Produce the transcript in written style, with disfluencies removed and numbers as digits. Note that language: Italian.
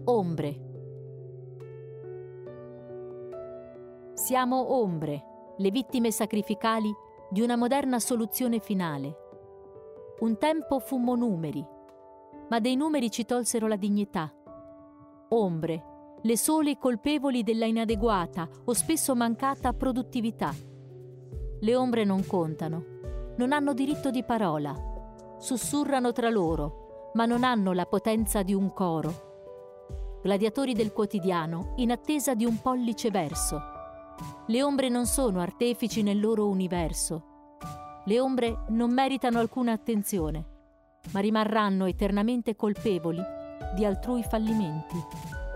Ombre. Siamo ombre, le vittime sacrificali di una moderna soluzione finale. Un tempo fummo numeri, ma dei numeri ci tolsero la dignità. Ombre, le sole colpevoli della inadeguata o spesso mancata produttività. Le ombre non contano, non hanno diritto di parola, sussurrano tra loro, ma non hanno la potenza di un coro. Gladiatori del quotidiano in attesa di un pollice verso. Le ombre non sono artefici nel loro universo. Le ombre non meritano alcuna attenzione, ma rimarranno eternamente colpevoli di altrui fallimenti.